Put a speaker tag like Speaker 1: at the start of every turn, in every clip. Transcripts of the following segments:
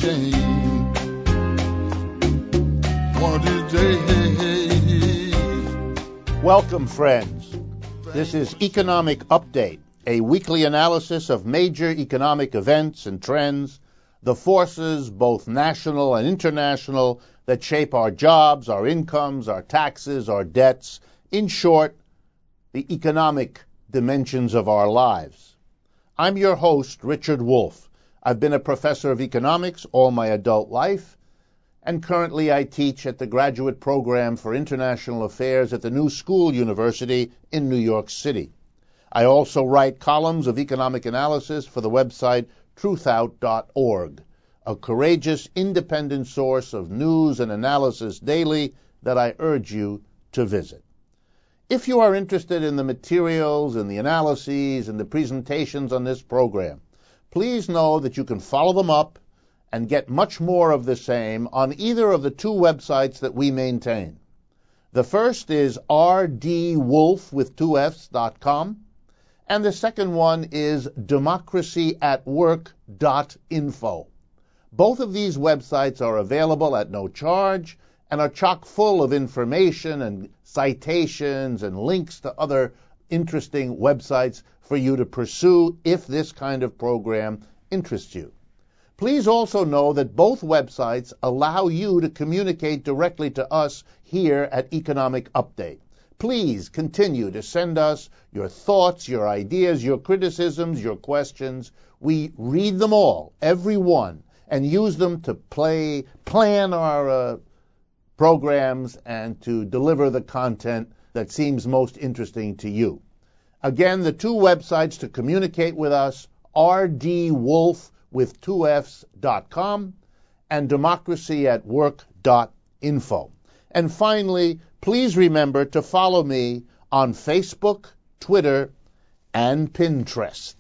Speaker 1: change. One of these days.
Speaker 2: Welcome, friends. This is Economic Update, a weekly analysis of major economic events and trends, the forces, both national and international, that shape our jobs, our incomes, our taxes, our debts, in short, the economic dimensions of our lives. I'm your host, Richard Wolff. I've been a professor of economics all my adult life, and currently I teach at the Graduate Program for International Affairs at the New School University in New York City. I also write columns of economic analysis for the website truthout.org, a courageous, independent source of news and analysis daily that I urge you to visit. If you are interested in the materials and the analyses and the presentations on this program, please know that you can follow them up and get much more of the same on either of the two websites that we maintain. The first is rdwolf.com, and the second one is democracyatwork.info. Both of these websites are available at no charge and are chock full of information and citations and links to other interesting websites for you to pursue if this kind of program interests you. Please also know that both websites allow you to communicate directly to us here at Economic Update. Please continue to send us your thoughts, your ideas, your criticisms, your questions. We read them all, every one, and use them to plan our programs and to deliver the content that seems most interesting to you. Again, the two websites to communicate with us, rdwolf.com and democracyatwork.info. And finally, please remember to follow me on Facebook, Twitter, and Pinterest.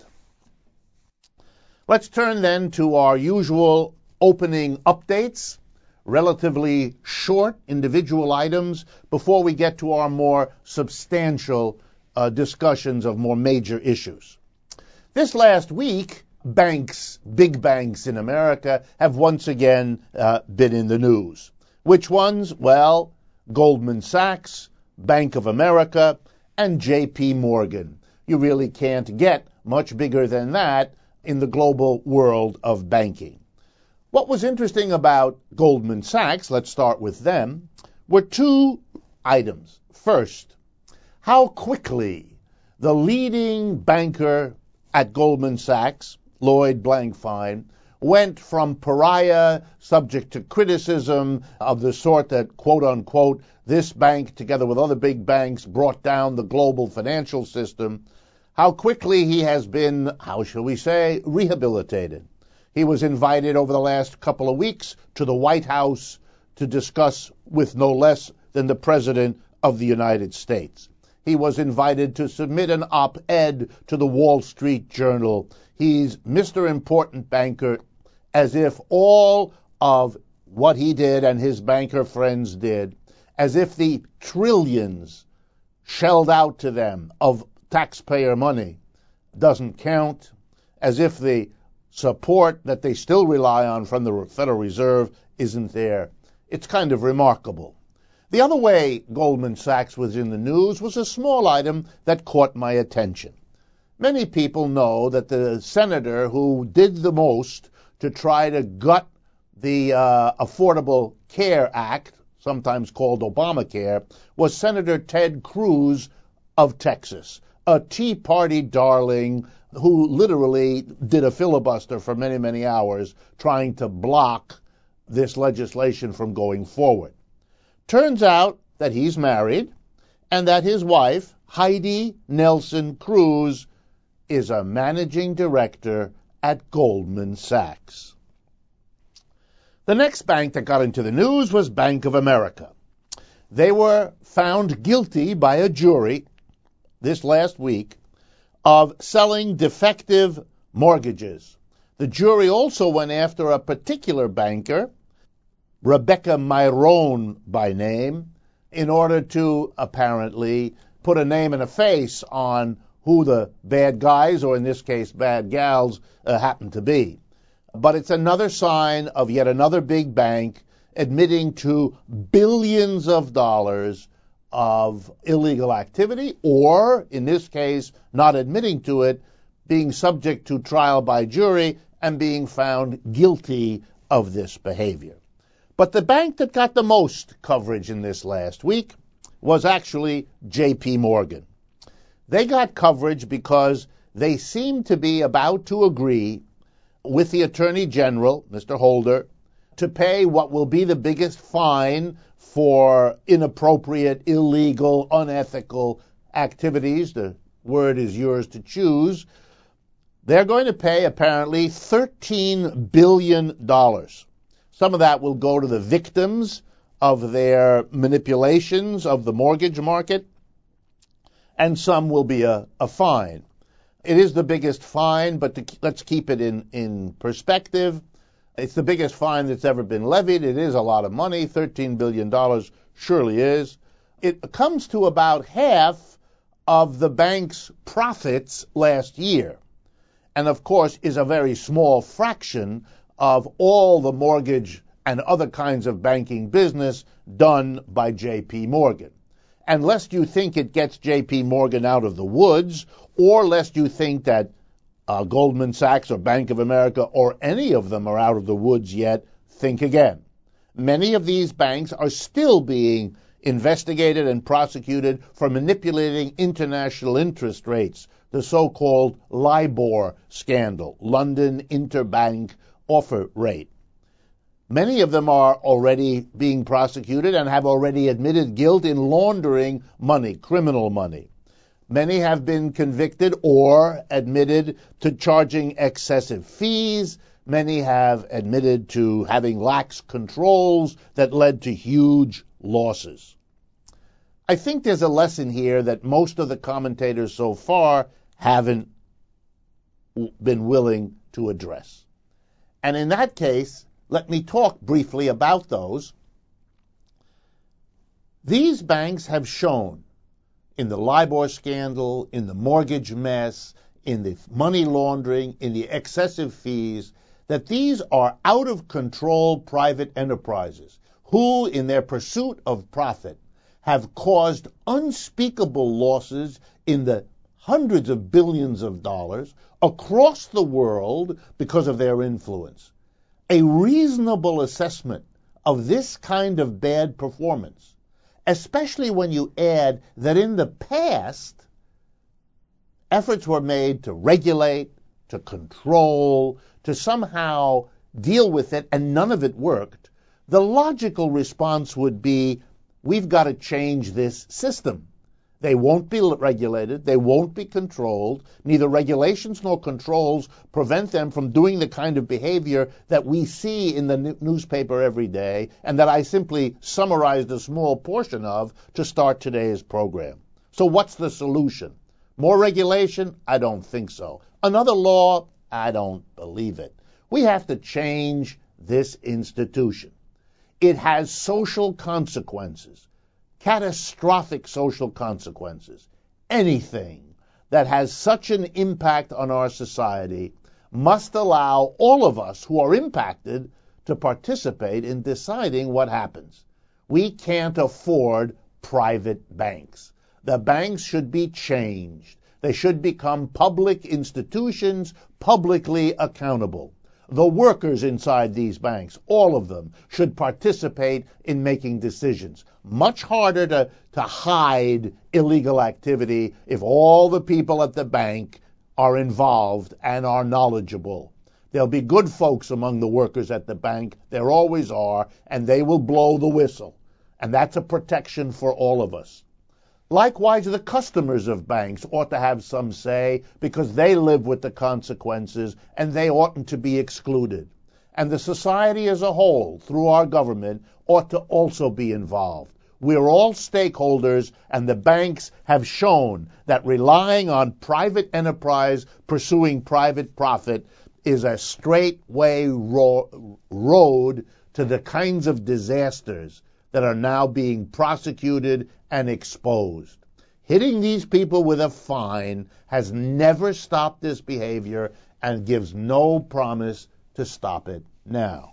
Speaker 2: Let's turn then to our usual opening updates, relatively short individual items before we get to our more substantial discussions of more major issues. This last week, banks, big banks in America, have once again been in the news. Which ones? Well, Goldman Sachs, Bank of America, and J.P. Morgan. You really can't get much bigger than that in the global world of banking. What was interesting about Goldman Sachs, let's start with them, were two items. First, how quickly the leading banker at Goldman Sachs, Lloyd Blankfein, went from pariah, subject to criticism of the sort that, quote-unquote, this bank, together with other big banks, brought down the global financial system, how quickly he has been, how shall we say, rehabilitated. He was invited over the last couple of weeks to the White House to discuss with no less than the President of the United States. He was invited to submit an op-ed to the Wall Street Journal. He's Mr. Important Banker, as if all of what he did and his banker friends did, as if the trillions shelled out to them of taxpayer money doesn't count, as if the support that they still rely on from the Federal Reserve isn't there. It's kind of remarkable. The other way Goldman Sachs was in the news was a small item that caught my attention. Many people know that the senator who did the most to try to gut the Affordable Care Act, sometimes called Obamacare, was Senator Ted Cruz of Texas, a Tea Party darling who literally did a filibuster for many, many hours trying to block this legislation from going forward. Turns out that he's married and that his wife, Heidi Nelson Cruz, is a managing director at Goldman Sachs. The next bank that got into the news was Bank of America. They were found guilty by a jury this last week of selling defective mortgages. The jury also went after a particular banker, Rebecca Myrone by name, in order to apparently put a name and a face on who the bad guys, or in this case bad gals, happen to be. But it's another sign of yet another big bank admitting to billions of dollars of illegal activity, or, in this case, not admitting to it, being subject to trial by jury and being found guilty of this behavior. But the bank that got the most coverage in this last week was actually J.P. Morgan. They got coverage because they seemed to be about to agree with the Attorney General, Mr. Holder, to pay what will be the biggest fine for inappropriate, illegal, unethical activities. The word is yours to choose. They're going to pay, apparently, $13 billion. Some of that will go to the victims of their manipulations of the mortgage market, and some will be a fine. It is the biggest fine, but let's keep it in perspective. It's the biggest fine that's ever been levied. It is a lot of money. $13 billion surely is. It comes to about half of the bank's profits last year, and of course is a very small fraction of all the mortgage and other kinds of banking business done by J.P. Morgan. And lest you think it gets J.P. Morgan out of the woods, or lest you think that Goldman Sachs or Bank of America or any of them are out of the woods yet, think again. Many of these banks are still being investigated and prosecuted for manipulating international interest rates, the so-called LIBOR scandal, London Interbank Offer Rate. Many of them are already being prosecuted and have already admitted guilt in laundering money, criminal money. Many have been convicted or admitted to charging excessive fees. Many have admitted to having lax controls that led to huge losses. I think there's a lesson here that most of the commentators so far haven't been willing to address. And in that case, let me talk briefly about those. These banks have shown in the LIBOR scandal, in the mortgage mess, in the money laundering, in the excessive fees, that these are out-of-control private enterprises who, in their pursuit of profit, have caused unspeakable losses in the hundreds of billions of dollars across the world because of their influence. A reasonable assessment of this kind of bad performance, especially when you add that in the past, efforts were made to regulate, to control, to somehow deal with it, and none of it worked, the logical response would be, we've got to change this system. They won't be regulated. They won't be controlled. Neither regulations nor controls prevent them from doing the kind of behavior that we see in the newspaper every day and that I simply summarized a small portion of to start today's program. So what's the solution? More regulation? I don't think so. Another law? I don't believe it. We have to change this institution. It has social consequences. Catastrophic social consequences. Anything that has such an impact on our society must allow all of us who are impacted to participate in deciding what happens. We can't afford private banks. The banks should be changed. They should become public institutions, publicly accountable. The workers inside these banks, all of them, should participate in making decisions. Much harder to hide illegal activity if all the people at the bank are involved and are knowledgeable. There'll be good folks among the workers at the bank. There always are, and they will blow the whistle. And that's a protection for all of us. Likewise, the customers of banks ought to have some say because they live with the consequences and they oughtn't to be excluded. And the society as a whole, through our government, ought to also be involved. We're all stakeholders, and the banks have shown that relying on private enterprise pursuing private profit is a straightway road to the kinds of disasters that are now being prosecuted and exposed. Hitting these people with a fine has never stopped this behavior and gives no promise to stop it now.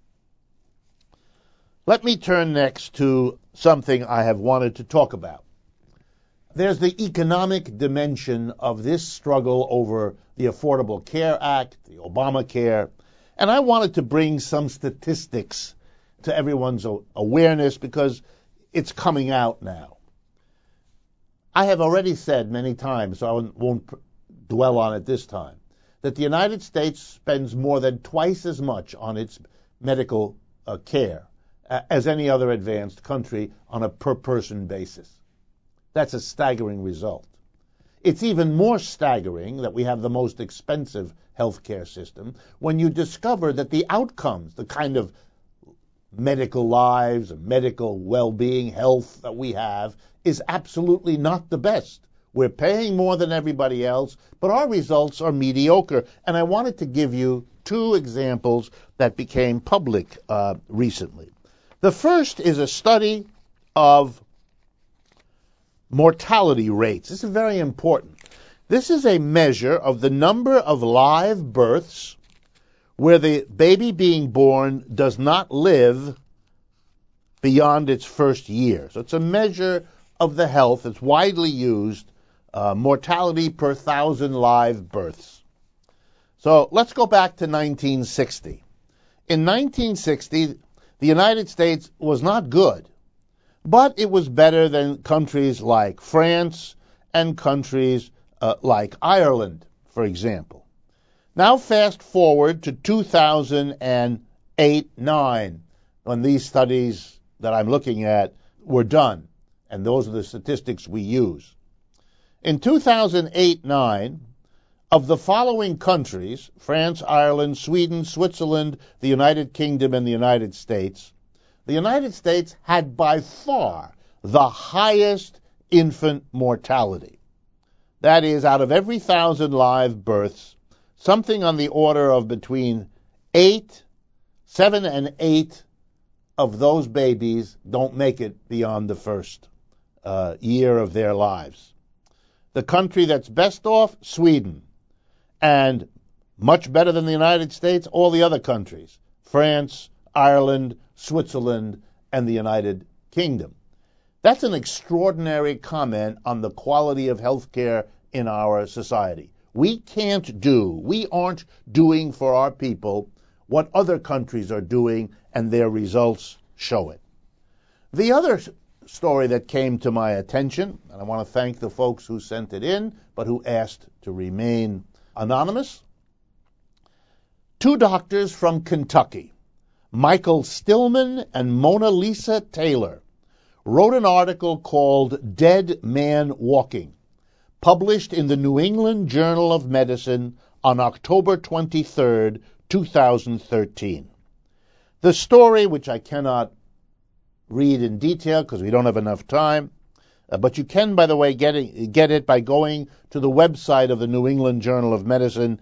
Speaker 2: Let me turn next to something I have wanted to talk about. There's the economic dimension of this struggle over the Affordable Care Act, the Obamacare, and I wanted to bring some statistics to everyone's awareness because it's coming out now. I have already said many times, so I won't dwell on it this time, that the United States spends more than twice as much on its medical care as any other advanced country on a per-person basis. That's a staggering result. It's even more staggering that we have the most expensive healthcare system when you discover that the outcomes, the kind of medical lives, medical well-being, health that we have, is absolutely not the best. We're paying more than everybody else, but our results are mediocre. And I wanted to give you two examples that became public recently. The first is a study of mortality rates. This is very important. This is a measure of the number of live births where the baby being born does not live beyond its first year. So it's a measure of the health. It's widely used, mortality per 1,000 live births. So let's go back to 1960. In 1960, the United States was not good, but it was better than countries like France and countries like Ireland, for example. Now fast forward to 2008-9, when these studies that I'm looking at were done, and those are the statistics we use. In 2008-9, of the following countries, France, Ireland, Sweden, Switzerland, the United Kingdom, and the United States had by far the highest infant mortality. That is, out of every 1,000 live births, something on the order of between 7 and 8 of those babies don't make it beyond the first year of their lives. The country that's best off, Sweden. And much better than the United States, all the other countries, France, Ireland, Switzerland, and the United Kingdom. That's an extraordinary comment on the quality of health care in our society. We aren't doing for our people what other countries are doing, and their results show it. The other story that came to my attention, and I want to thank the folks who sent it in, but who asked to remain anonymous. Two doctors from Kentucky, Michael Stillman and Mona Lisa Taylor, wrote an article called Dead Man Walking, published in the New England Journal of Medicine on October 23, 2013. The story, which I cannot read in detail because we don't have enough time, but you can, by the way, get it by going to the website of the New England Journal of Medicine,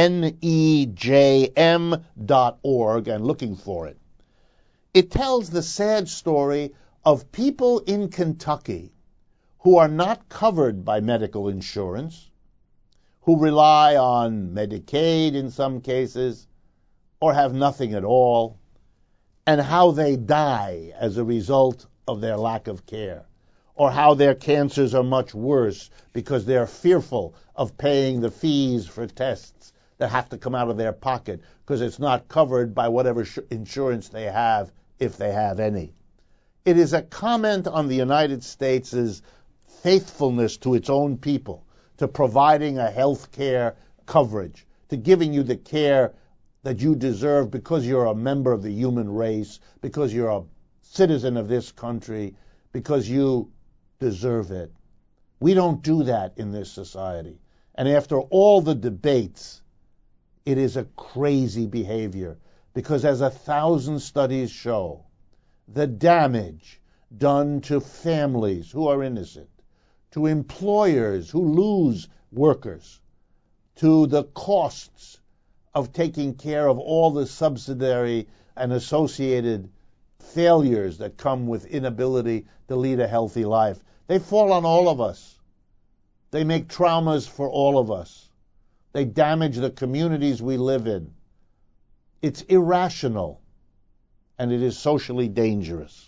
Speaker 2: nejm.org, and looking for it. It tells the sad story of people in Kentucky who are not covered by medical insurance, who rely on Medicaid in some cases, or have nothing at all, and how they die as a result of their lack of care, or how their cancers are much worse because they're fearful of paying the fees for tests that have to come out of their pocket because it's not covered by whatever insurance they have, if they have any. It is a comment on the United States' faithfulness to its own people, to providing a health care coverage, to giving you the care that you deserve because you're a member of the human race, because you're a citizen of this country, because you deserve it. We don't do that in this society. And after all the debates, it is a crazy behavior because, as 1,000 studies show, the damage done to families who are innocent, to employers who lose workers, to the costs of taking care of all the subsidiary and associated failures that come with inability to lead a healthy life. They fall on all of us. They make traumas for all of us. They damage the communities we live in. It's irrational, and it is socially dangerous.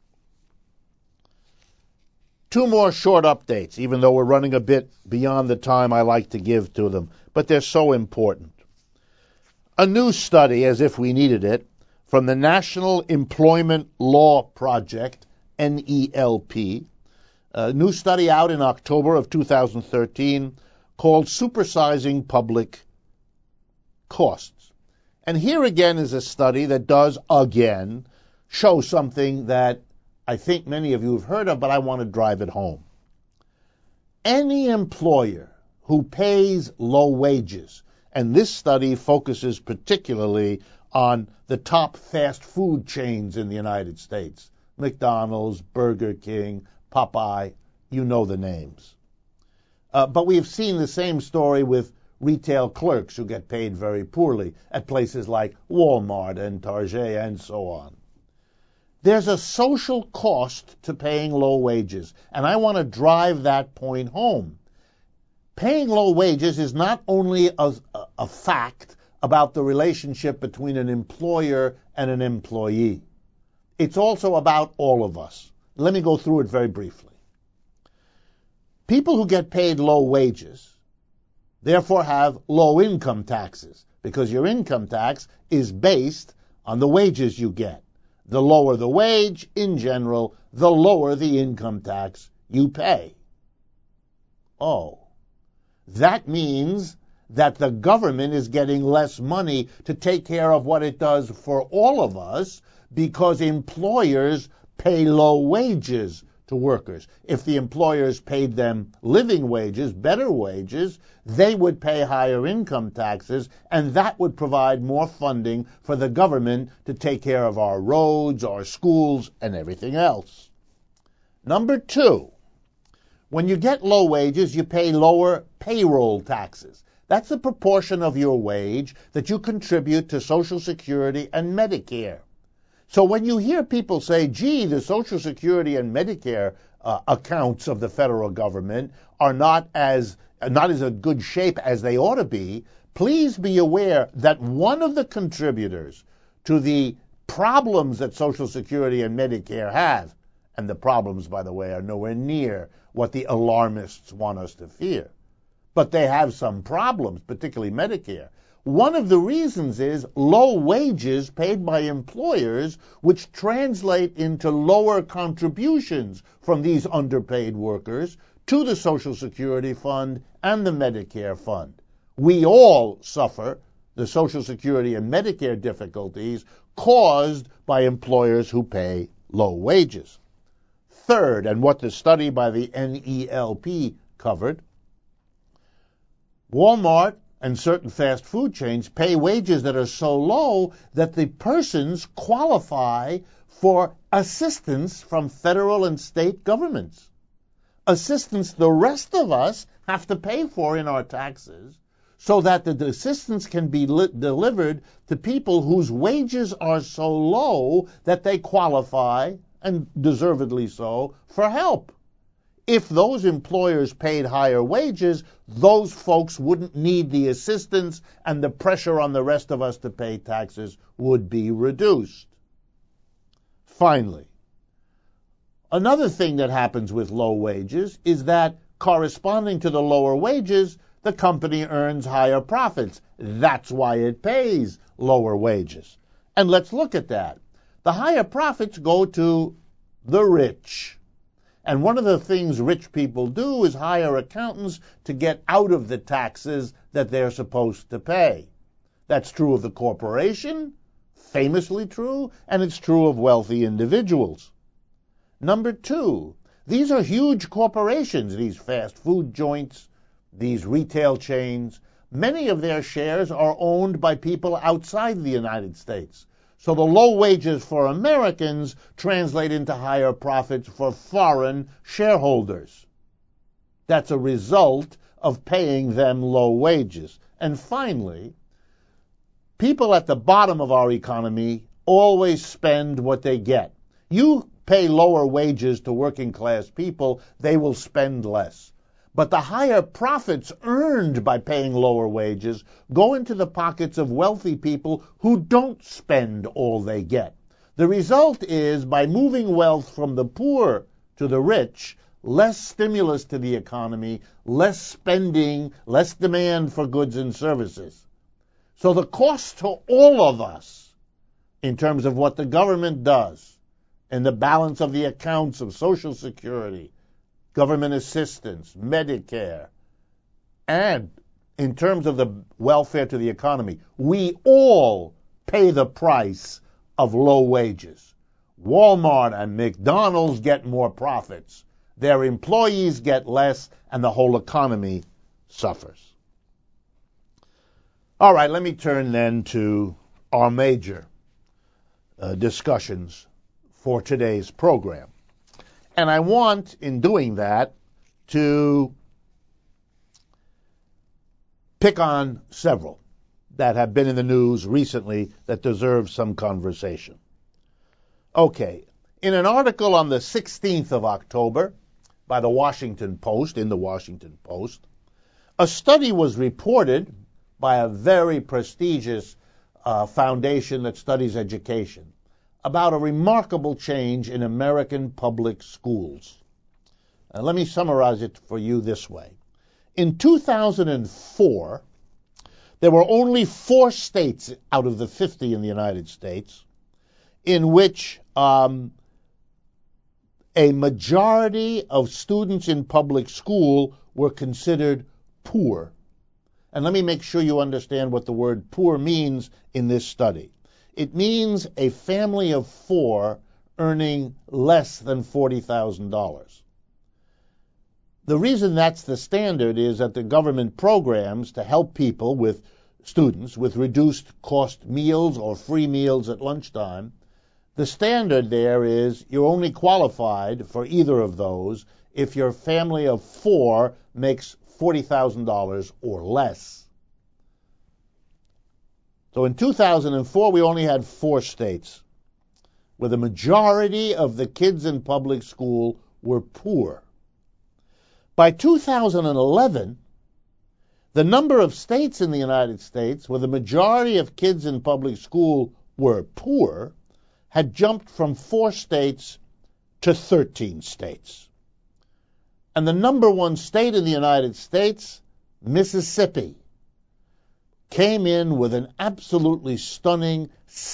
Speaker 2: Two more short updates, even though we're running a bit beyond the time I like to give to them, but they're so important. A new study, as if we needed it, from the National Employment Law Project, NELP, a new study out in October of 2013 called Supersizing Public Costs. And here again is a study that does, again, show something that I think many of you have heard of, but I want to drive it home. Any employer who pays low wages, and this study focuses particularly on the top fast food chains in the United States, McDonald's, Burger King, Popeye, you know the names. But we have seen the same story with retail clerks who get paid very poorly at places like Walmart and Target and so on. There's a social cost to paying low wages, and I want to drive that point home. Paying low wages is not only a fact about the relationship between an employer and an employee. It's also about all of us. Let me go through it very briefly. People who get paid low wages therefore have low income taxes, because your income tax is based on the wages you get. The lower the wage, in general, the lower the income tax you pay. Oh, that means that the government is getting less money to take care of what it does for all of us because employers pay low wages to workers. If the employers paid them living wages, better wages, they would pay higher income taxes, and that would provide more funding for the government to take care of our roads, our schools, and everything else. Number two, when you get low wages, you pay lower payroll taxes. That's the proportion of your wage that you contribute to Social Security and Medicare. So when you hear people say, gee, the Social Security and Medicare accounts of the federal government are not as a good shape as they ought to be, please be aware that one of the contributors to the problems that Social Security and Medicare have, and the problems, by the way, are nowhere near what the alarmists want us to fear, but they have some problems, particularly Medicare. One of the reasons is low wages paid by employers, which translate into lower contributions from these underpaid workers to the Social Security Fund and the Medicare Fund. We all suffer the Social Security and Medicare difficulties caused by employers who pay low wages. Third, and what the study by the NELP covered, Walmart and certain fast food chains pay wages that are so low that the persons qualify for assistance from federal and state governments. Assistance the rest of us have to pay for in our taxes, so that the assistance can be delivered to people whose wages are so low that they qualify, and deservedly so, for help. If those employers paid higher wages, those folks wouldn't need the assistance, and the pressure on the rest of us to pay taxes would be reduced. Finally, another thing that happens with low wages is that, corresponding to the lower wages, the company earns higher profits. That's why it pays lower wages. And let's look at that. The higher profits go to the rich. And one of the things rich people do is hire accountants to get out of the taxes that they're supposed to pay. That's true of the corporation, famously true, and it's true of wealthy individuals. Number two, these are huge corporations, these fast food joints, these retail chains. Many of their shares are owned by people outside the United States. So the low wages for Americans translate into higher profits for foreign shareholders. That's a result of paying them low wages. And finally, people at the bottom of our economy always spend what they get. You pay lower wages to working class people, they will spend less. But the higher profits earned by paying lower wages go into the pockets of wealthy people who don't spend all they get. The result is, by moving wealth from the poor to the rich, less stimulus to the economy, less spending, less demand for goods and services. So the cost to all of us, in terms of what the government does, and the balance of the accounts of Social Security, government assistance, Medicare, and in terms of the welfare to the economy, we all pay the price of low wages. Walmart and McDonald's get more profits. Their employees get less, and the whole economy suffers. All right, let me turn then to our major discussions for today's program. And I want, in doing that, to pick on several that have been in the news recently that deserve some conversation. Okay, in an article on the 16th of October by the Washington Post, in the Washington Post, a study was reported by a very prestigious foundation that studies education about a remarkable change in American public schools. Let me summarize it for you this way. In 2004, there were only 4 states out of the 50 in the United States in which a majority of students in public school were considered poor. And let me make sure you understand what the word poor means in this study. It means a family of 4 earning less than $40,000. The reason that's the standard is that the government programs to help people with students with reduced cost meals or free meals at lunchtime, the standard there is you're only qualified for either of those if your family of 4 makes $40,000 or less. So in 2004, we only had 4 states where the majority of the kids in public school were poor. By 2011, the number of states in the United States where the majority of kids in public school were poor had jumped from 4 states to 13 states. And the number 1 state in the United States, Mississippi, came in with an absolutely stunning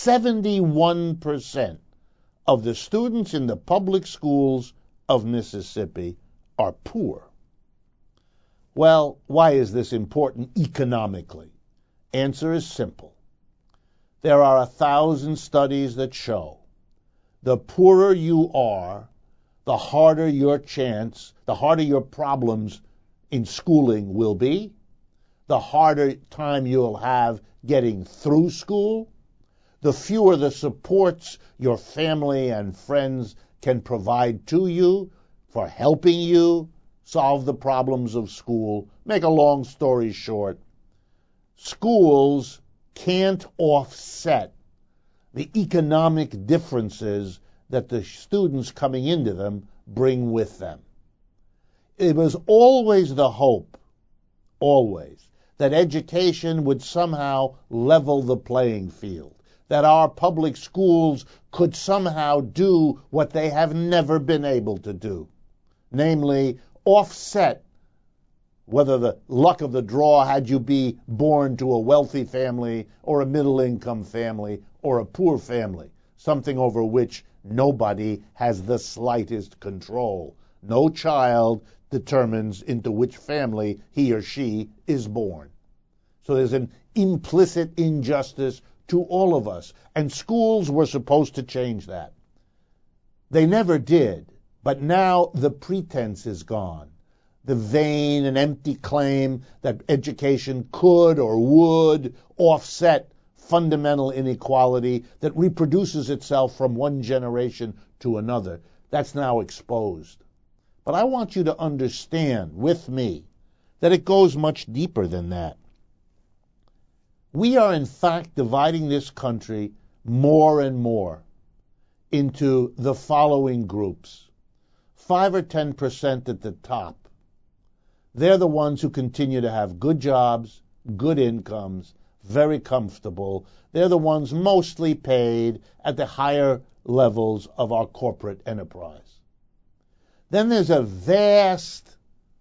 Speaker 2: 71% of the students in the public schools of Mississippi are poor. Well, why is this important economically? Answer is simple. There are 1,000 studies that show the poorer you are, the harder your problems in schooling will be, the harder time you'll have getting through school, the fewer the supports your family and friends can provide to you for helping you solve the problems of school. Make a long story short, schools can't offset the economic differences that the students coming into them bring with them. It was always the hope, that education would somehow level the playing field, that our public schools could somehow do what they have never been able to do, namely offset whether the luck of the draw had you be born to a wealthy family or a middle-income family or a poor family, something over which nobody has the slightest control. No child determines into which family he or she is born. So there's an implicit injustice to all of us, and schools were supposed to change that. They never did, but now the pretense is gone. The vain and empty claim that education could or would offset fundamental inequality that reproduces itself from one generation to another, that's now exposed. But I want you to understand with me that it goes much deeper than that. We are in fact dividing this country more and more into the following groups. 5 or 10% at the top They're the ones who continue to have good jobs, good incomes, very comfortable. They're the ones mostly paid at the higher levels of our corporate enterprise. Then there's a vast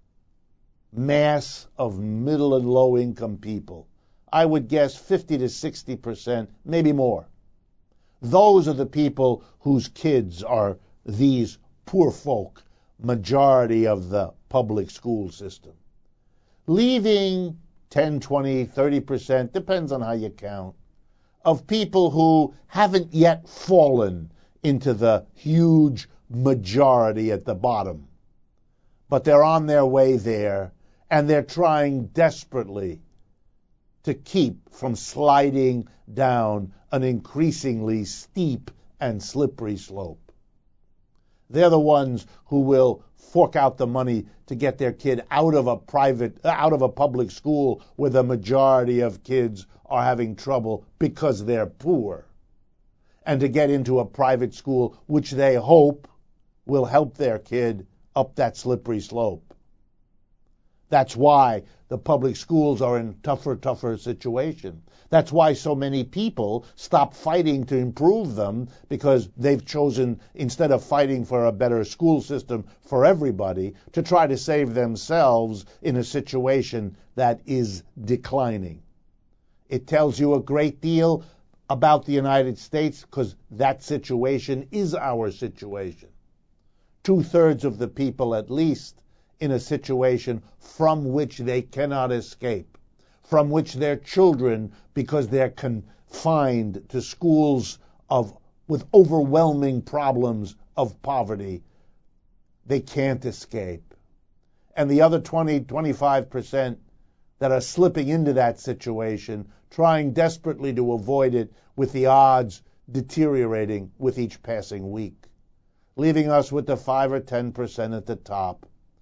Speaker 2: mass of middle and low income people. I would guess 50 to 60%, maybe more. Those are the people whose kids are these poor folk, majority of the public school system. Leaving 10, 20, 30%, depends on how you count, of people who haven't yet fallen into the huge majority at the bottom. But they're on their way there, and they're trying desperately to keep from sliding down an increasingly steep and slippery slope. They're the ones who will fork out the money to get their kid out of a public school where the majority of kids are having trouble because they're poor, and to get into a private school which they hope will help their kid up that slippery slope. That's why the public schools are in tougher situation. That's why so many people stop fighting to improve them, because they've chosen, instead of fighting for a better school system for everybody, to try to save themselves in a situation that is declining. It tells you a great deal about the United States, because that situation is our situation. 2/3 of the people, at least, in a situation from which they cannot escape, from which their children, because they're confined to schools with overwhelming problems of poverty, they can't escape. And the other 20, 25% that are slipping into that situation, trying desperately to avoid it, with the odds deteriorating with each passing week, leaving us with the 5 or 10% at the top,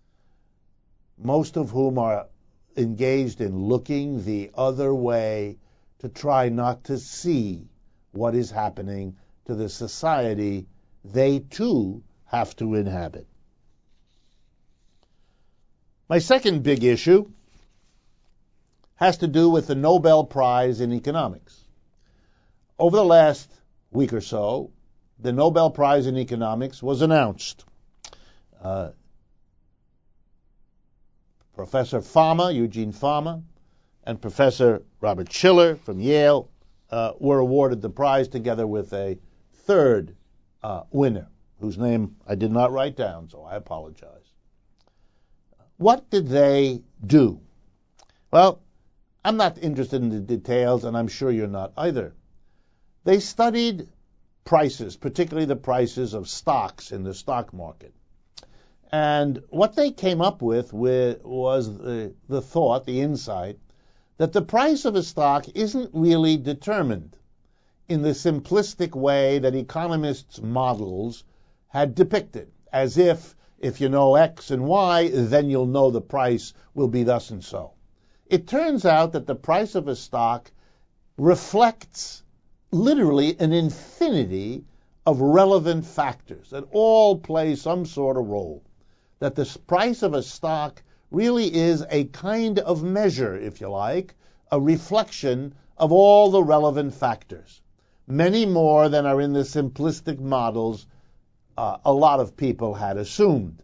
Speaker 2: most of whom are engaged in looking the other way to try not to see what is happening to the society they too have to inhabit. My second big issue has to do with the Nobel Prize in Economics. Over the last week or so, the Nobel Prize in Economics was announced. Professor Fama, Eugene Fama, and Professor Robert Shiller from Yale were awarded the prize, together with a third winner, whose name I did not write down, so I apologize. What did they do? Well, I'm not interested in the details, and I'm sure you're not either. They studied prices, particularly the prices of stocks in the stock market. And what they came up with was the thought, the insight, that the price of a stock isn't really determined in the simplistic way that economists' models had depicted, as if you know X and Y, then you'll know the price will be thus and so. It turns out that the price of a stock reflects literally an infinity of relevant factors that all play some sort of role. That the price of a stock really is a kind of measure, if you like, a reflection of all the relevant factors, many more than are in the simplistic models a lot of people had assumed.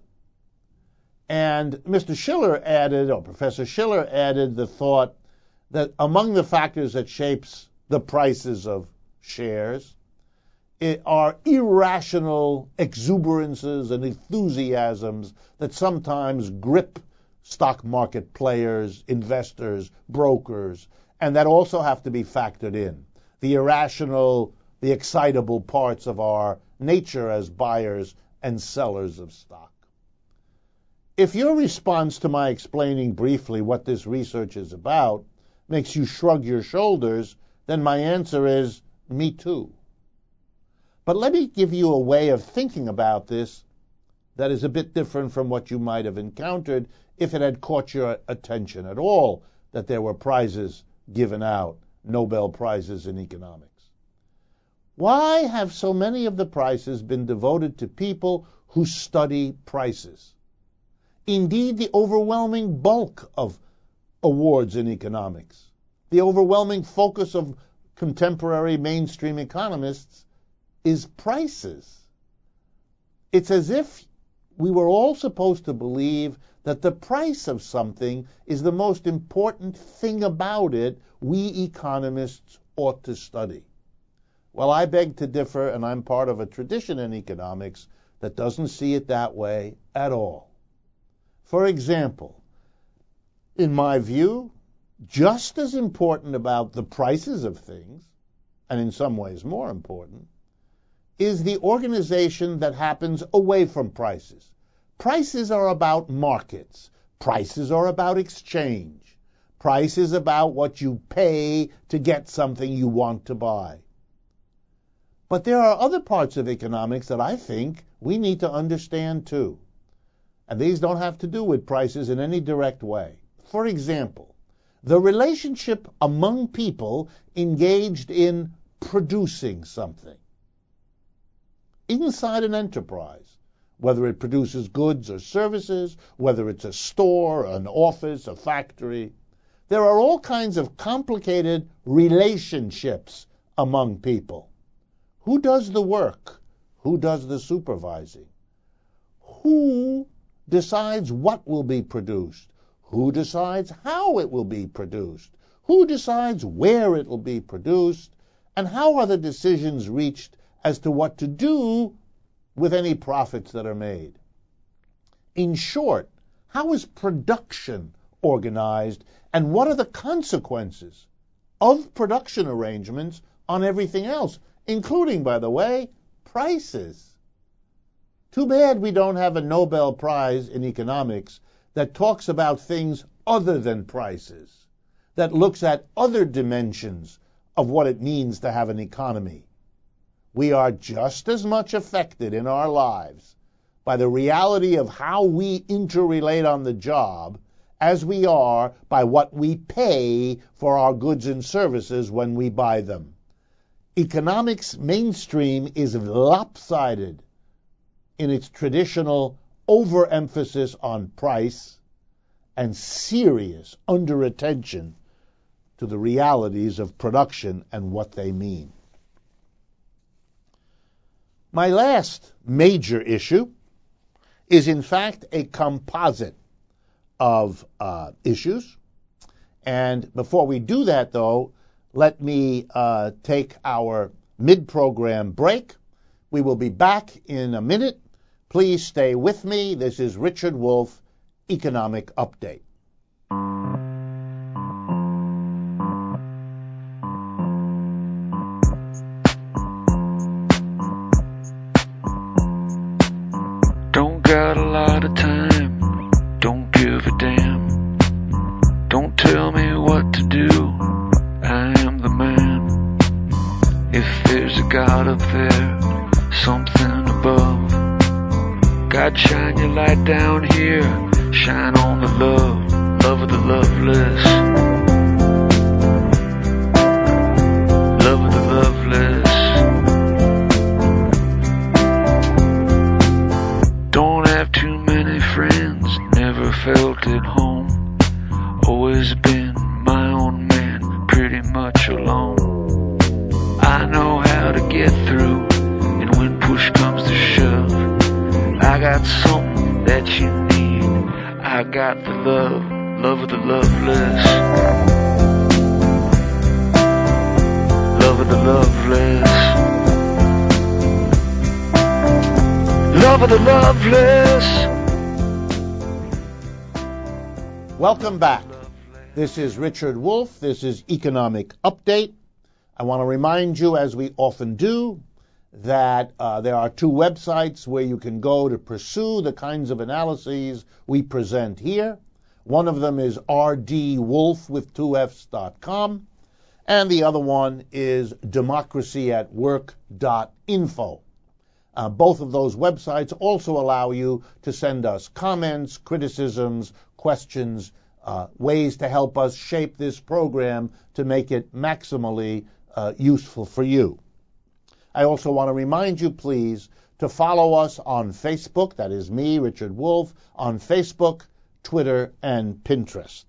Speaker 2: And Mr. Shiller added, or Professor Shiller added, the thought that among the factors that shapes the prices of shares are irrational exuberances and enthusiasms that sometimes grip stock market players, investors, brokers, and that also have to be factored in. The irrational, the excitable parts of our nature as buyers and sellers of stock. If your response to my explaining briefly what this research is about makes you shrug your shoulders, then my answer is, me too. But let me give you a way of thinking about this that is a bit different from what you might have encountered if it had caught your attention at all, that there were prizes given out, Nobel Prizes in economics. Why have so many of the prizes been devoted to people who study prices? Indeed, the overwhelming bulk of awards in economics, the overwhelming focus of contemporary mainstream economists is prices. It's as if we were all supposed to believe that the price of something is the most important thing about it we economists ought to study. Well, I beg to differ, and I'm part of a tradition in economics that doesn't see it that way at all. For example, in my view, just as important about the prices of things, and in some ways more important, is the organization that happens away from prices. Prices are about markets. Prices are about exchange. Price is about what you pay to get something you want to buy. But there are other parts of economics that I think we need to understand too. And these don't have to do with prices in any direct way. For example, the relationship among people engaged in producing something. Inside an enterprise, whether it produces goods or services, whether it's a store, an office, a factory, there are all kinds of complicated relationships among people. Who does the work? Who does the supervising? Who decides what will be produced? Who decides how it will be produced? Who decides where it will be produced? And how are the decisions reached as to what to do with any profits that are made? In short, how is production organized, and what are the consequences of production arrangements on everything else, including, by the way, prices? Too bad we don't have a Nobel Prize in economics that talks about things other than prices, that looks at other dimensions of what it means to have an economy. We are just as much affected in our lives by the reality of how we interrelate on the job as we are by what we pay for our goods and services when we buy them. Economics mainstream is lopsided in its traditional overemphasis on price and serious underattention to the realities of production and what they mean. My last major issue is in fact a composite of issues. And before we do that, though, let me take our mid-program break. We will be back in a minute. Please stay with me. This is Richard Wolff, Economic Update.
Speaker 3: Don't got a lot of time, don't give a damn. Don't tell me what to do, I am the man. If there's a God up there, something above, God, shine your light down here, shine on the love of the loveless, love of the loveless. Don't have too many friends, never felt at home, always been my own man, pretty much alone. I know how to get through, and when push comes to shove, I got something that you need. I got the love of the loveless, love of the loveless, love of the loveless.
Speaker 2: Welcome back. This is Richard Wolff. This is Economic Update. I want to remind you, as we often do, that there are two websites where you can go to pursue the kinds of analyses we present here. One of them is rdwolf.com, and the other one is democracyatwork.info. Both of those websites also allow you to send us comments, criticisms, questions, ways to help us shape this program to make it maximally useful for you. I also want to remind you, please, to follow us on Facebook. That is me, Richard Wolff, on Facebook, Twitter, and Pinterest.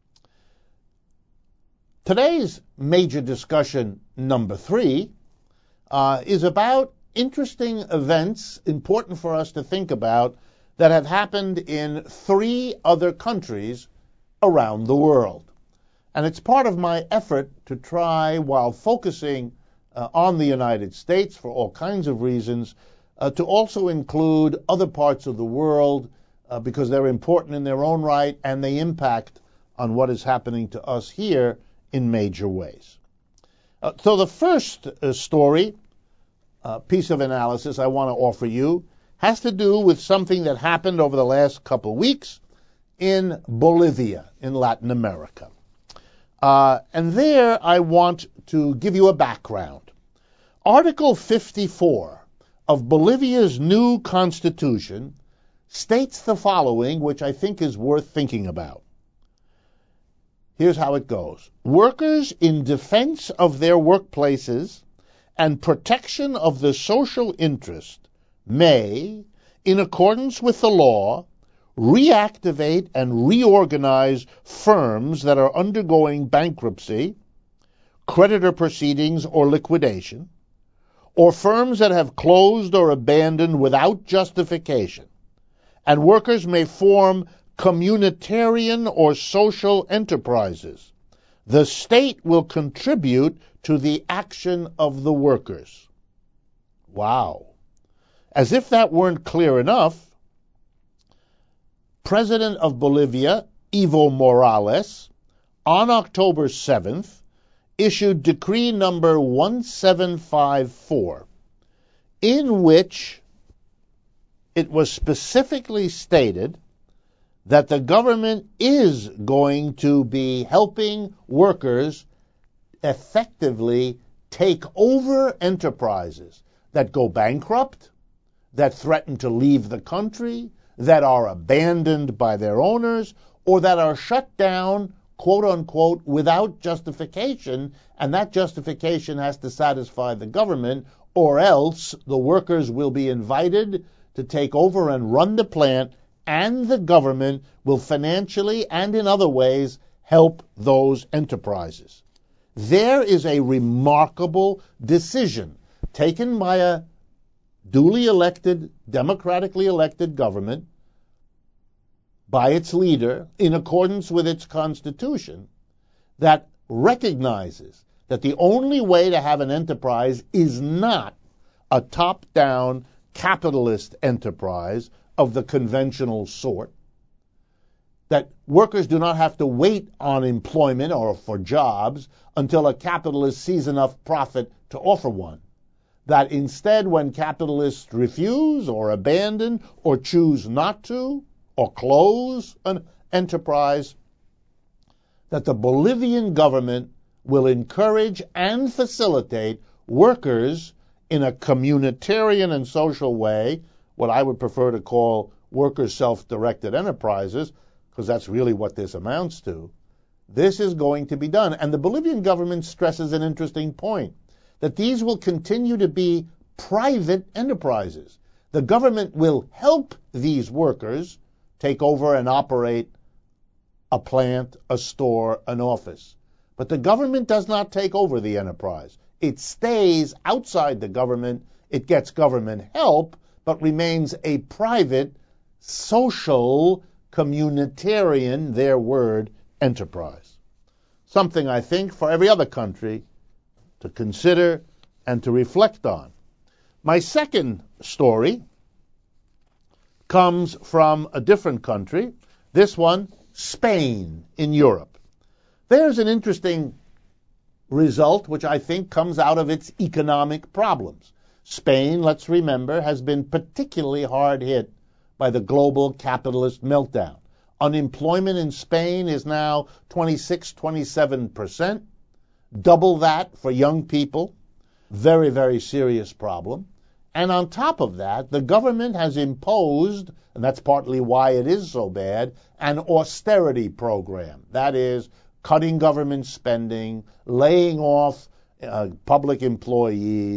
Speaker 2: Today's major discussion, number 3, is about interesting events important for us to think about that have happened in 3 other countries around the world. And it's part of my effort to try, while focusing on the United States for all kinds of reasons, to also include other parts of the world because they're important in their own right and they impact on what is happening to us here in major ways. So the first story, piece of analysis I want to offer you has to do with something that happened over the last couple of weeks in Bolivia, in Latin America. And there I want to give you a background. Article 54 of Bolivia's new constitution states the following, which I think is worth thinking about. Here's how it goes. Workers in defense of their workplaces and protection of the social interest may, in accordance with the law, reactivate and reorganize firms that are undergoing bankruptcy, creditor proceedings, or liquidation, or firms that have closed or abandoned without justification, and workers may form communitarian or social enterprises. The state will contribute to the action of the workers. Wow. As if that weren't clear enough, President of Bolivia, Evo Morales, on October 7th, issued decree number 1754, in which it was specifically stated that the government is going to be helping workers effectively take over enterprises that go bankrupt, that threaten to leave the country, that are abandoned by their owners, or that are shut down, quote-unquote, without justification, and that justification has to satisfy the government, or else the workers will be invited to take over and run the plant, and the government will financially and in other ways help those enterprises. There is a remarkable decision taken by a duly elected, democratically elected government by its leader in accordance with its constitution that recognizes that the only way to have an enterprise is not a top-down capitalist enterprise of the conventional sort, that workers do not have to wait on employment or for jobs until a capitalist sees enough profit to offer one, that instead when capitalists refuse or abandon or choose not to or close an enterprise, that the Bolivian government will encourage and facilitate workers in a communitarian and social way, what I would prefer to call workers' self-directed enterprises, because that's really what this amounts to. This is going to be done. And the Bolivian government stresses an interesting point, that these will continue to be private enterprises. The government will help these workers take over and operate a plant, a store, an office. But the government does not take over the enterprise. It stays outside the government. It gets government help, but remains a private, social, communitarian, their word, enterprise. Something, I think, for every other country to consider and to reflect on. My second story comes from a different country. This one, Spain in Europe. There's an interesting result which I think comes out of its economic problems. Spain, let's remember, has been particularly hard hit by the global capitalist meltdown. Unemployment in Spain is now 26-27%, double that for young people. Very, very serious problem. And on top of that, the government has imposed, and that's partly why it is so bad, an austerity program. That is, cutting government spending, laying off public employees,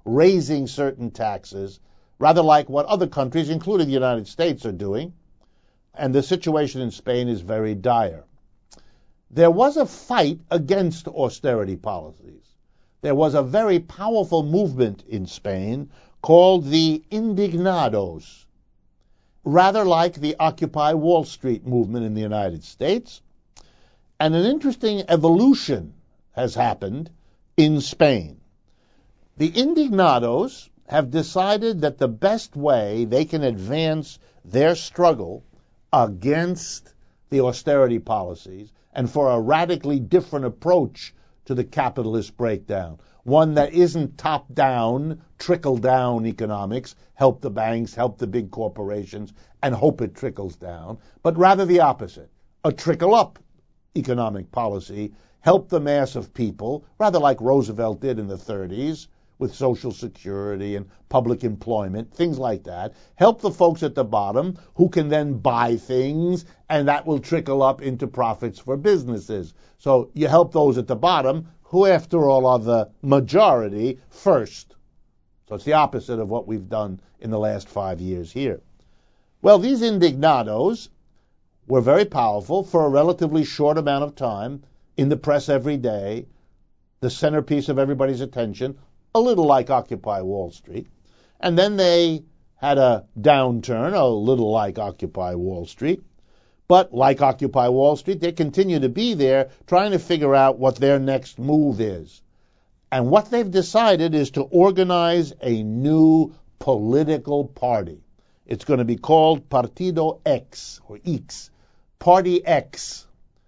Speaker 2: raising certain taxes, rather like what other countries, including the United States, are doing. And the situation in Spain is very dire. There was a fight against austerity policies. There was a very powerful movement in Spain called the Indignados, rather like the Occupy Wall Street movement in the United States. And an interesting evolution has happened in Spain. The Indignados have decided that the best way they can advance their struggle against the austerity policies and for a radically different approach to the capitalist breakdown, one that isn't top-down, trickle-down economics, help the banks, help the big corporations, and hope it trickles down, but rather the opposite, a trickle-up economic policy, help the mass of people, rather like Roosevelt did in the 30s, with Social Security and public employment, things like that. Help the folks at the bottom who can then buy things, and that will trickle up into profits for businesses. So you help those at the bottom, who after all are the majority, first. So it's the opposite of what we've done in the last 5 years here. Well, these Indignados were very powerful for a relatively short amount of time, in the press every day, the centerpiece of everybody's attention, a little like Occupy Wall Street. And then they had a downturn, a little like Occupy Wall Street. But like Occupy Wall Street, they continue to be there trying to figure out what their next move is. And what they've decided is to organize a new political party. It's going to be called Partido X, or X, Party X,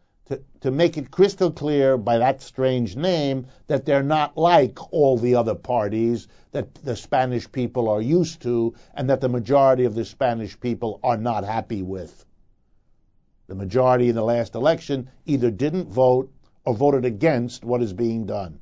Speaker 2: to make it crystal clear by that strange name that they're not like all the other parties that the Spanish people are used to and that the majority of the Spanish people are not happy with. The majority in the last election either didn't vote or voted against what is being done.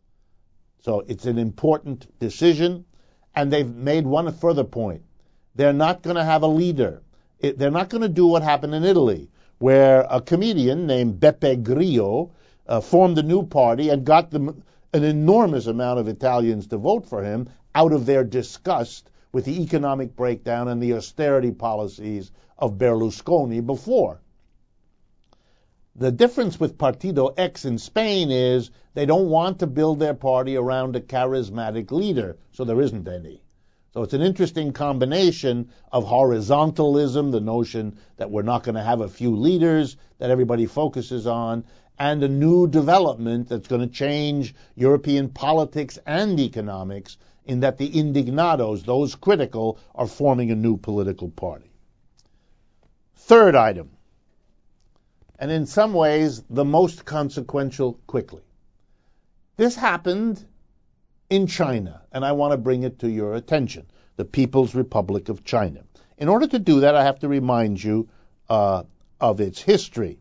Speaker 2: So it's an important decision, and they've made one further point. They're not going to have a leader. They're not going to do what happened in Italy, where a comedian named Beppe Grillo formed a new party and got an enormous amount of Italians to vote for him out of their disgust with the economic breakdown and the austerity policies of Berlusconi before. The difference with Partido X in Spain is they don't want to build their party around a charismatic leader, so there isn't any. So it's an interesting combination of horizontalism, the notion that we're not going to have a few leaders that everybody focuses on, and a new development that's going to change European politics and economics, in that the Indignados, those critical, are forming a new political party. Third item, and in some ways the most consequential quickly. This happened in China, and I want to bring it to your attention, the People's Republic of China. In order to do that, I have to remind you of its history.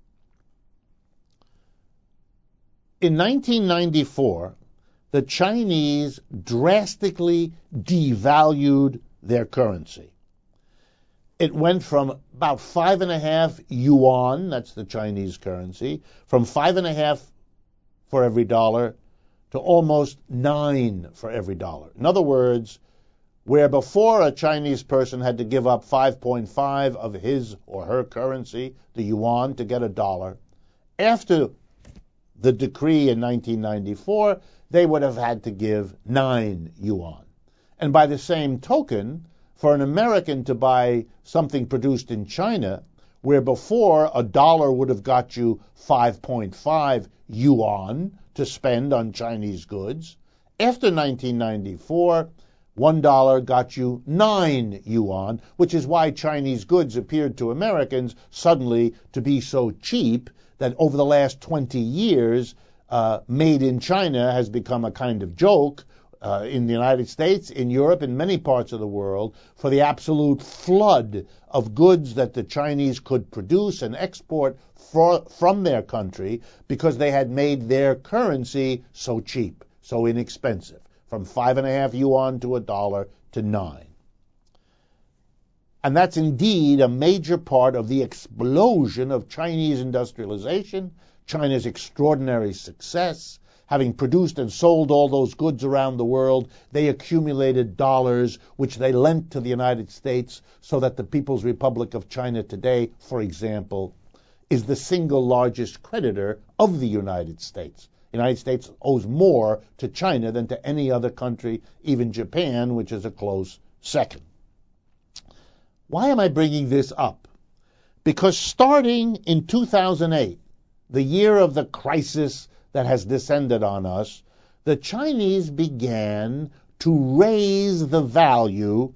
Speaker 2: In 1994, the Chinese drastically devalued their currency. It went from about 5.5 yuan, that's the Chinese currency, from 5.5 for every dollar to almost 9 for every dollar. In other words, where before a Chinese person had to give up 5.5 of his or her currency, the yuan, to get a dollar, after the decree in 1994, they would have had to give 9 yuan. And by the same token, for an American to buy something produced in China, where before a dollar would have got you 5.5 yuan to spend on Chinese goods, after 1994, $1 got you 9 yuan, which is why Chinese goods appeared to Americans suddenly to be so cheap that over the last 20 years, made in China has become a kind of joke in the United States, in Europe, in many parts of the world, for the absolute flood of goods that the Chinese could produce and export from their country because they had made their currency so cheap, so inexpensive, from 5.5 yuan to $1 to 9. And that's indeed a major part of the explosion of Chinese industrialization, China's extraordinary success, having produced and sold all those goods around the world, they accumulated dollars which they lent to the United States, so that the People's Republic of China today, for example, is the single largest creditor of the United States. The United States owes more to China than to any other country, even Japan, which is a close second. Why am I bringing this up? Because starting in 2008, the year of the crisis that has descended on us, the Chinese began to raise the value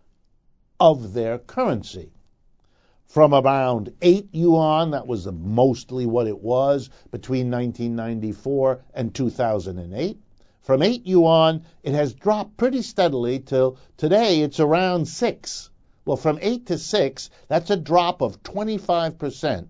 Speaker 2: of their currency. From around 8 yuan, that was mostly what it was between 1994 and 2008. From 8 yuan, it has dropped pretty steadily till today it's around 6. Well, from 8 to 6, that's a drop of 25%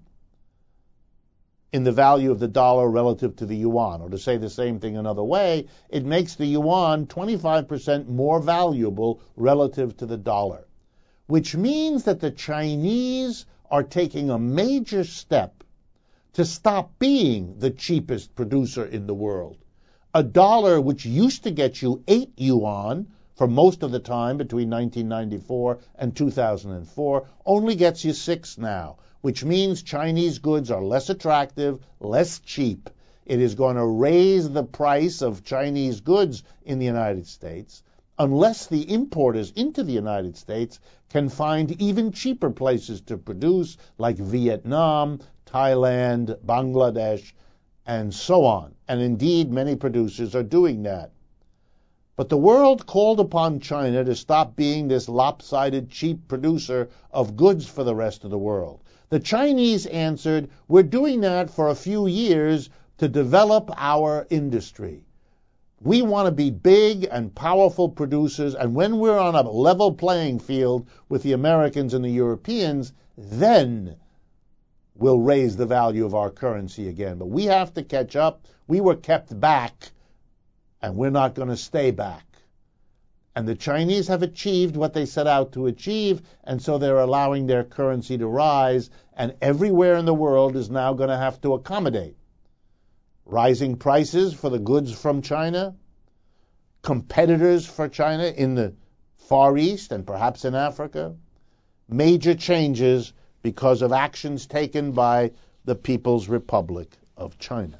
Speaker 2: in the value of the dollar relative to the yuan. Or to say the same thing another way, it makes the yuan 25% more valuable relative to the dollar, which means that the Chinese are taking a major step to stop being the cheapest producer in the world. A dollar which used to get you 8 yuan for most of the time between 1994 and 2004 only gets you 6 now, which means Chinese goods are less attractive, less cheap. It is going to raise the price of Chinese goods in the United States unless the importers into the United States can find even cheaper places to produce, like Vietnam, Thailand, Bangladesh, and so on. And indeed, many producers are doing that. But the world called upon China to stop being this lopsided, cheap producer of goods for the rest of the world. The Chinese answered, we're doing that for a few years to develop our industry. We want to be big and powerful producers, and when we're on a level playing field with the Americans and the Europeans, then we'll raise the value of our currency again. But we have to catch up. We were kept back, and we're not going to stay back. And the Chinese have achieved what they set out to achieve, and so they're allowing their currency to rise, and everywhere in the world is now going to have to accommodate rising prices for the goods from China, competitors for China in the Far East and perhaps in Africa, major changes because of actions taken by the People's Republic of China.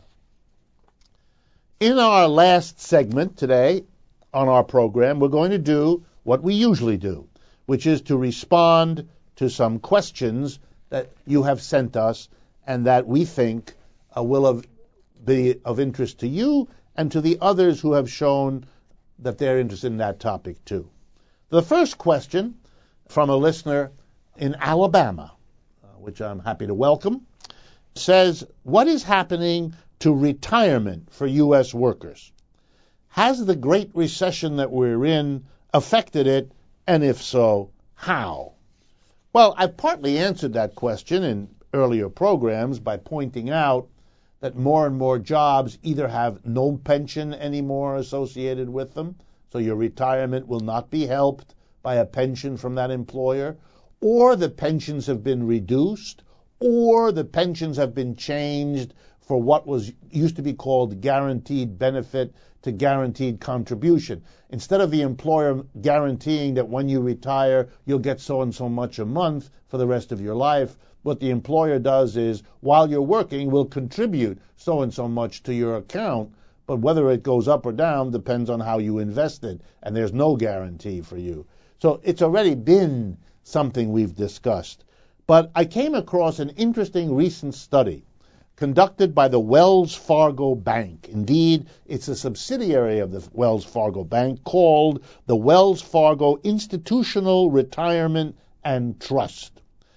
Speaker 2: In our last segment today on our program, we're going to do what we usually do, which is to respond to some questions that you have sent us and that we think will be of interest to you and to the others who have shown that they're interested in that topic too. The first question from a listener in Alabama, which I'm happy to welcome, says, what is happening to retirement for U.S. workers? Has the Great Recession that we're in affected it, and if so, how? Well, I've partly answered that question in earlier programs by pointing out that more and more jobs either have no pension anymore associated with them, so your retirement will not be helped by a pension from that employer, or the pensions have been reduced, or the pensions have been changed for what was used to be called guaranteed benefit to guaranteed contribution. Instead of the employer guaranteeing that when you retire you'll get so and so much a month for the rest of your life, what the employer does is, while you're working, will contribute so and so much to your account, but whether it goes up or down depends on how you invested, and there's no guarantee for you. So it's already been something we've discussed. But I came across an interesting recent study conducted by the Wells Fargo Bank. Indeed, it's a subsidiary of the Wells Fargo Bank called the Wells Fargo Institutional Retirement and Trust.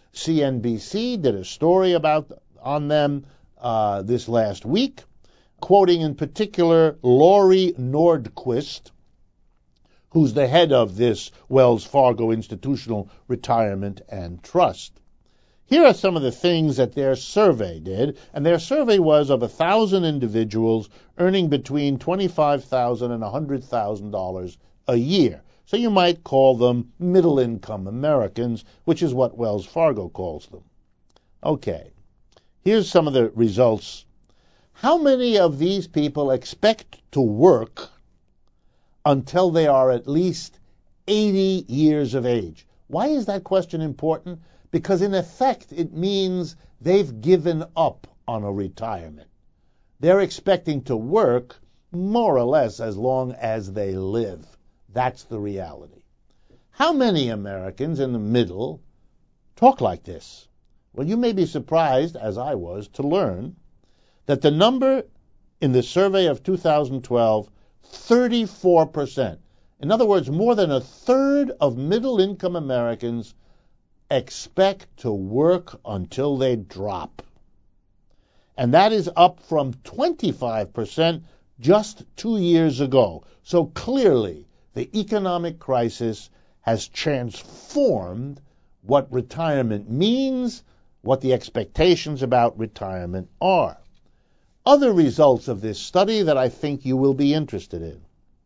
Speaker 2: CNBC did a story on them this last week, quoting in particular Lori Nordquist, who's the head of this Wells Fargo Institutional Retirement and Trust. Here are some of the things that their survey did, and their survey was of 1,000 individuals earning between $25,000 and $100,000 a year. So you might call them middle-income Americans, which is what Wells Fargo calls them. Okay, here's some of the results. How many of these people expect to work until they are at least 80 years of age? Why is that question important? Because in effect, it means they've given up on a retirement. They're expecting to work more or less as long as they live. That's the reality. How many Americans in the middle talk like this? Well, you may be surprised, as I was, to learn that the number in the survey of 2012, 34%. In other words, more than a third of middle-income Americans expect to work until they drop. And that is up from 25% just 2 years ago. So clearly, the economic crisis has transformed what retirement means, what the expectations about retirement are. Other results of this study that I think you will be interested in.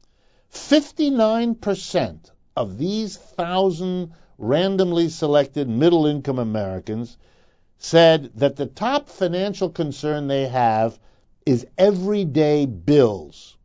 Speaker 2: 59% of these 1,000 randomly selected middle-income Americans said that the top financial concern they have is everyday bills,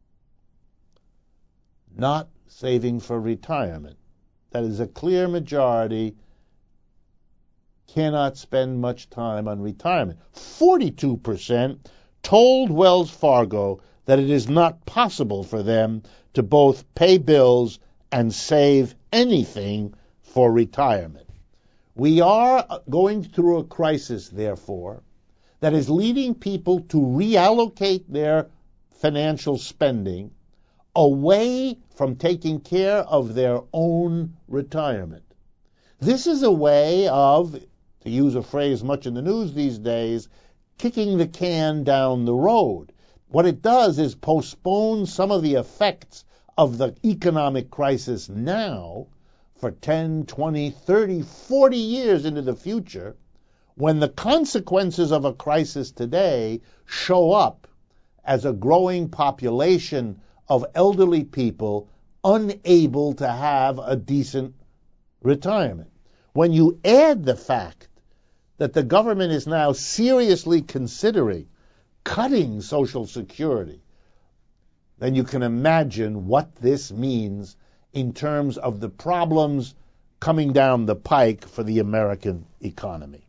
Speaker 2: not saving for retirement. That is a clear majority cannot spend much time on retirement. 42% told Wells Fargo that it is not possible for them to both pay bills and save anything for retirement. We are going through a crisis, therefore, that is leading people to reallocate their financial spending away from taking care of their own retirement. This is a way of, to use a phrase much in the news these days, kicking the can down the road. What it does is postpone some of the effects of the economic crisis now for 10, 20, 30, 40 years into the future, when the consequences of a crisis today show up as a growing population of elderly people unable to have a decent retirement. When you add the fact that the government is now seriously considering cutting Social Security, then you can imagine what this means in terms of the problems coming down the pike for the American economy.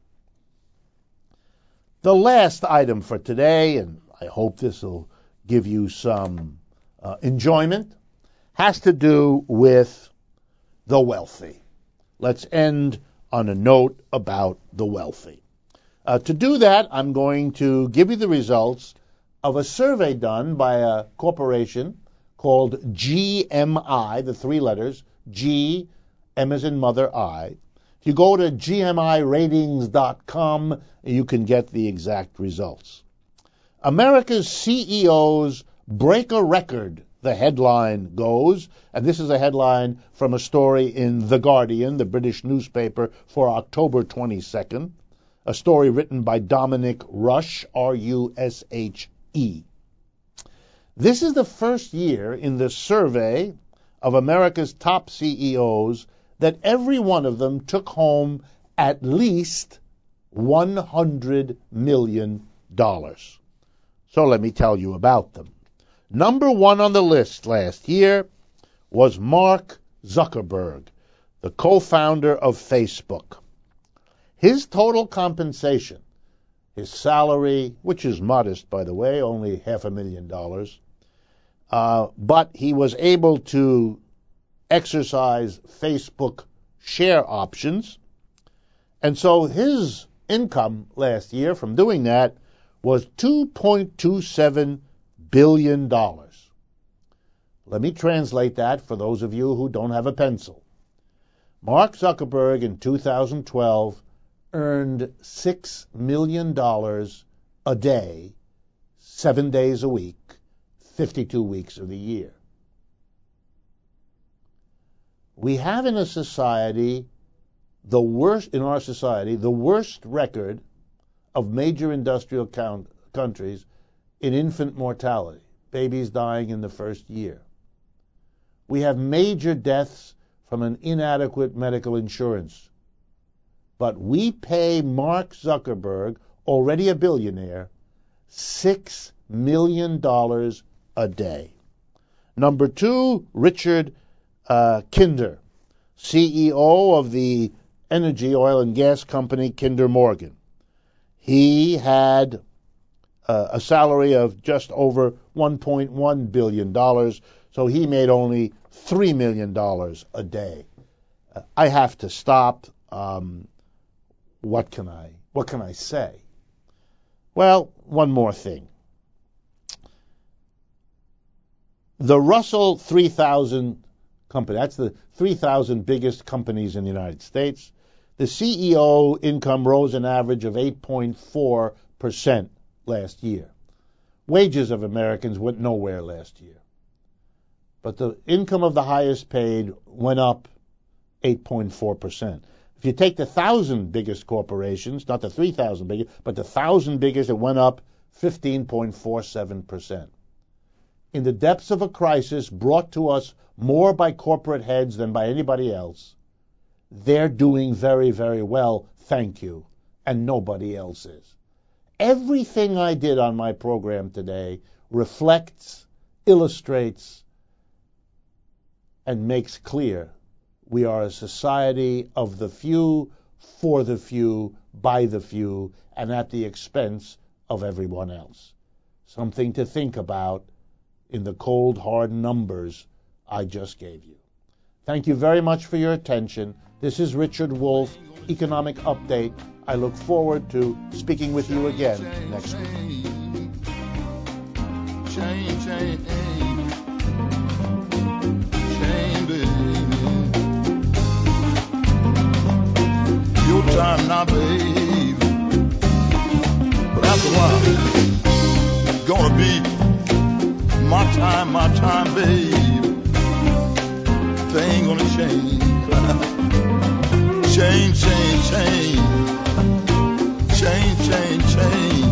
Speaker 2: The last item for today, and I hope this will give you some enjoyment, has to do with the wealthy. Let's end on a note about the wealthy. To do that, I'm going to give you the results of a survey done by a corporation called GMI, the three letters, G, M as in mother, I. If you go to gmiratings.com, you can get the exact results. America's CEOs break a record, the headline goes, and this is a headline from a story in The Guardian, the British newspaper, for October 22nd, a story written by Dominic Rush, R-U-S-H-E. This is the first year in the survey of America's top CEOs that every one of them took home at least $100 million. So let me tell you about them. Number one on the list last year was Mark Zuckerberg, the co-founder of Facebook. His total compensation, his salary, which is modest, by the way, only $500,000, but he was able to exercise Facebook share options, and so his income last year from doing that was $2.27 billion. Let me translate that for those of you who don't have a pencil. Mark Zuckerberg in 2012 earned $6 million a day, 7 days a week, 52 weeks of the year. We have in our society the worst record of major industrial countries in infant mortality, babies dying in the first year. We have major deaths from an inadequate medical insurance. But we pay Mark Zuckerberg, already a billionaire, $6 million a day. Number 2, Richard Kinder, CEO of the energy, oil, and gas company Kinder Morgan. He had a salary of just over $1.1 billion, so he made only $3 million a day. I have to stop. What can I say? Well, one more thing. The Russell 3000 company, that's the 3,000 biggest companies in the United States, the CEO income rose an average of 8.4% last year. Wages of Americans went nowhere last year. But the income of the highest paid went up 8.4%. If you take the 1,000 biggest corporations, not the 3,000 biggest, but the 1,000 biggest, it went up 15.47%. In the depths of a crisis brought to us more by corporate heads than by anybody else, they're doing very, very well, thank you, and nobody else is. Everything I did on my program today reflects, illustrates, and makes clear we are a society of the few, for the few, by the few, and at the expense of everyone else. Something to think about in the cold, hard numbers I just gave you. Thank you very much for your attention. This is Richard Wolff, Economic Update. I look forward to speaking with you again next week.
Speaker 1: Change, baby. Your time now, babe. But after a while, it's gonna be my time, babe. Thing gonna change. Change. Change.